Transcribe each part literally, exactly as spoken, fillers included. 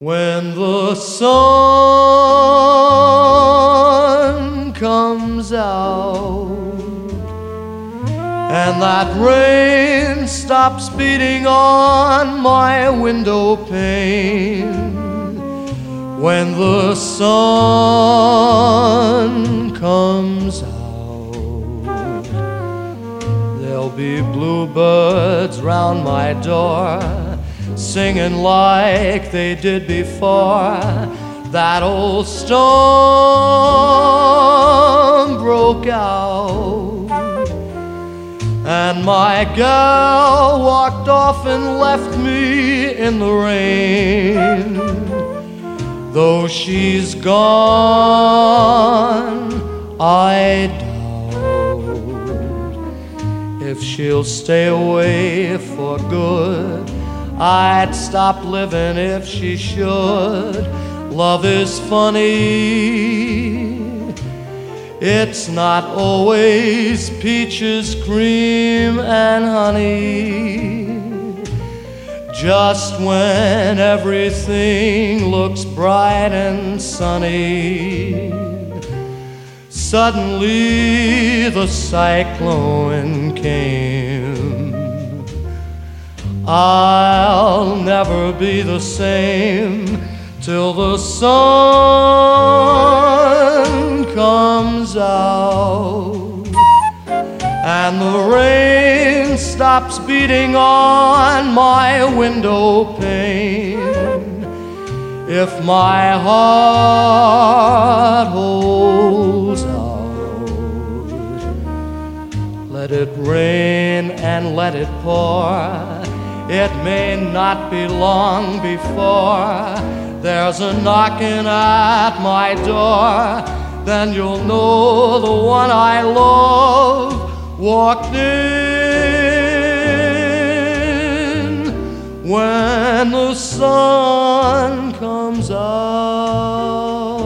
When the sun comes out and that rain stops beating on my window pane, when the sun comes out, there'll be bluebirds round my door, singing like they did before that old storm broke out. And my gal walked off and left me in the rain. Though she's gone, I doubt if she'll stay away for good. I'd stop living if she should. Love is funny. It's not always peaches, cream, and honey. Just when everything looks bright and sunny, suddenly the cyclone came. I'll never be the same till the sun comes out and the rain stops beating on my window pane. If my heart holds out, let it rain and let it pour. It may not be long before there's a knocking at my door. Then you'll know the one I love walked in when the sun comes out.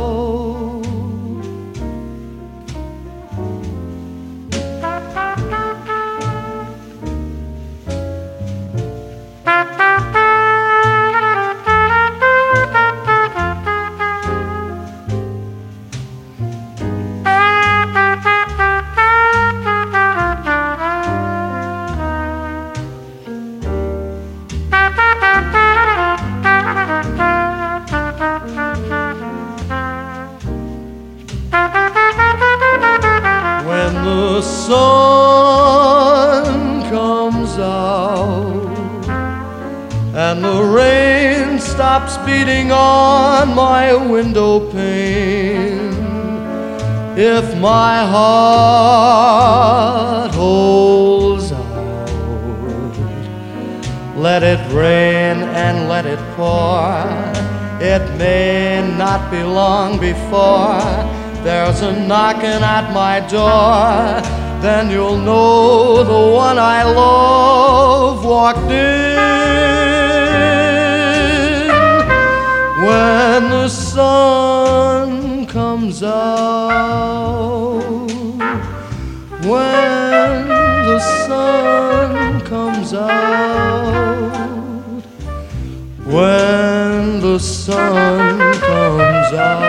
When the sun comes out and the rain stops beating on my window pane, if my heart holds out, let it rain and let it pour. It may not be long before there's a knocking at my door. Then you'll know the one I love walked in when the sun comes out. When the sun comes out. When the sun comes out.